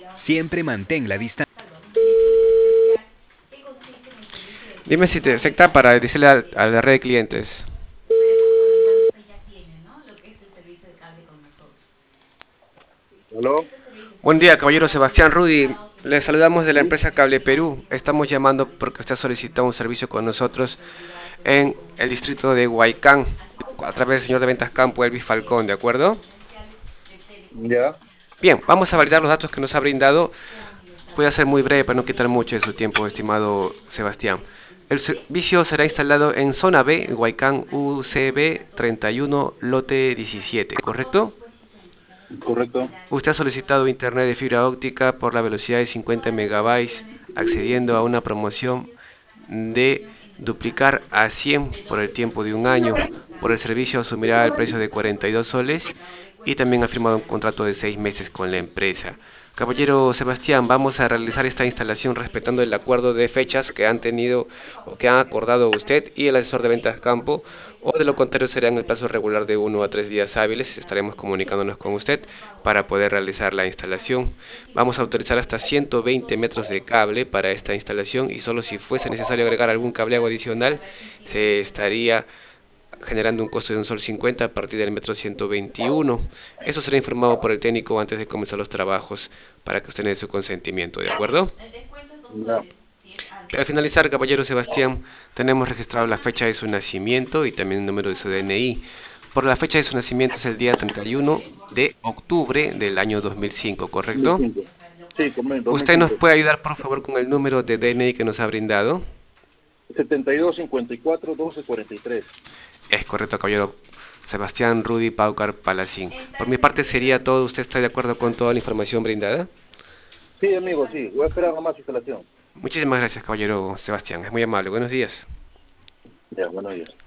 Siempre mantén la distancia. Dime si te afecta para decirle a la red de clientes. ¿Aló? Buen día, caballero Sebastián Rudy. Le saludamos de la empresa Cable Perú. Estamos llamando porque usted ha solicitado un servicio con nosotros en el distrito de Huaycán a través del señor de ventas Campo Elvis Falcón, ¿de acuerdo? Ya. Bien, vamos a validar los datos que nos ha brindado. Voy a ser muy breve para no quitar mucho de su tiempo, estimado Sebastián. El servicio será instalado en zona B, Huaycán UCB 31, lote 17, ¿correcto? Correcto. Usted ha solicitado internet de fibra óptica por la velocidad de 50 megabytes, accediendo a una promoción de duplicar a 100 por el tiempo de un año. Por el servicio asumirá el precio de 42 soles y también ha firmado un contrato de 6 meses con la empresa. Caballero Sebastián, vamos a realizar esta instalación respetando el acuerdo de fechas que han tenido o que han acordado usted y el asesor de ventas campo, o de lo contrario será en el plazo regular de 1 a 3 días hábiles. Estaremos comunicándonos con usted para poder realizar la instalación. Vamos a utilizar hasta 120 metros de cable para esta instalación y solo si fuese necesario agregar algún cableado adicional se estaría generando un costo de un sol 50 a partir del metro 121. Eso será informado por el técnico antes de comenzar los trabajos para que usted dé su consentimiento, ¿de acuerdo? Ya. Para finalizar, caballero Sebastián, tenemos registrado la fecha de su nacimiento y también el número de su DNI. Por la fecha de su nacimiento es el día 31 de octubre del año 2005, ¿correcto? 2005. Sí, comento, ¿Usted nos 2005. puede ayudar, por favor, con el número de DNI que nos ha brindado? 72 54 12 43. Es correcto, caballero Sebastián Rudy Paucar Palacín. Por mi parte sería todo. ¿Usted está de acuerdo con toda la información brindada? Sí, amigo, sí. Voy a esperar nomás instalación. Muchísimas gracias, caballero Sebastián. Es muy amable. Buenos días. Ya, buenos días.